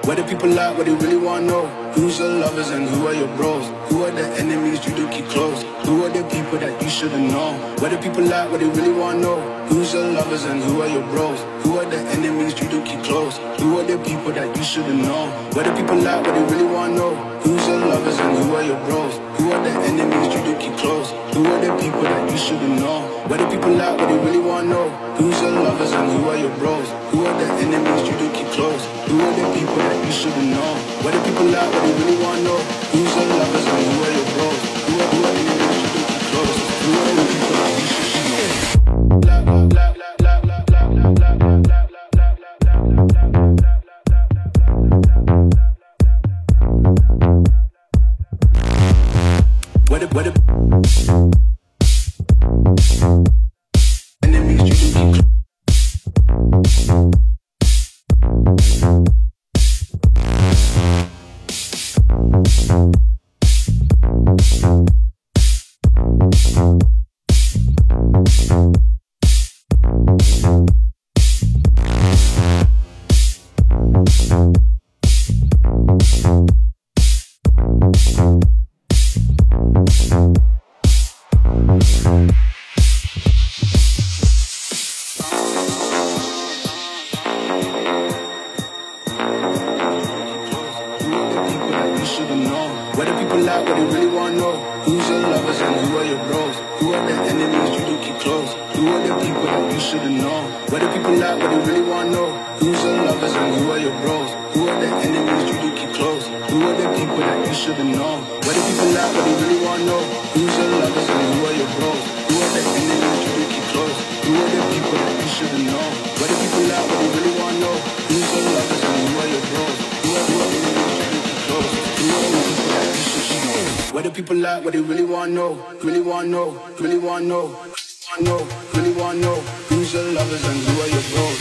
What do people like, what they really wanna know? Who's your lovers and who are your bros? Who are the enemies you do keep close? Who are the people that you shouldn't know? What do people like, what they really wanna know? Who's your lovers and who are your bros? Who are the enemies you do keep close? Who are the people that you shouldn't know? What do people like, what they really wanna know? Who's your lovers and who are your bros? Who are the enemies you do keep close? Who are the people that you shouldn't know? What do people like, what they really wanna know? Who's your lovers and who are your bros? Who are the enemies you do keep close? Who are the people that you shouldn't know? What do people like, what they really wanna know? Who's your lovers and who are your bros? Who are the enemies you do keep close? Who are the people that you shouldn't know? Blah, blah, blah, blah, blah, blah, blah, blah, blah, blah. What a enemies you do keep What do people like, what they really wanna know? Who's your lovers and who are your bros? Who are the enemies you do keep close? Who are the people that you shouldn't know? What do people like, what they really wanna know? Who's your lovers and who are your bros? Who are the enemies you do keep close? Who are the people that you shouldn't know? What do people like, what they really wanna know? Who's your lovers and who are your bros? Who are the enemies you do keep close? Who are the people that you shouldn't know? What do people like, what they really wanna know? Who's your lovers and who are your bros? Who are the enemies you do keep close? Who are the people that you shouldn't know? What do people like, what they really wanna know? Really wanna know, really wanna know, really wanna know. Who's your lovers and who are your bros?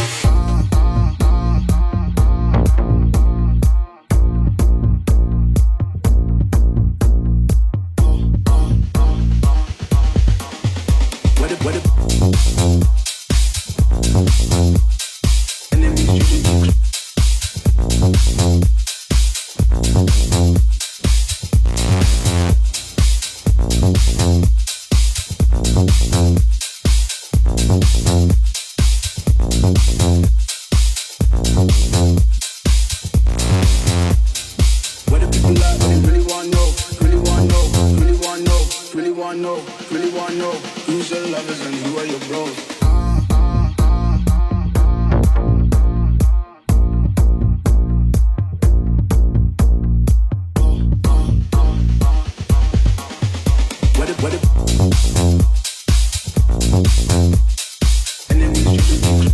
Really wanna know who's your lovers and who are your bros. What if enemies you do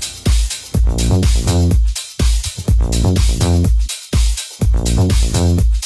keep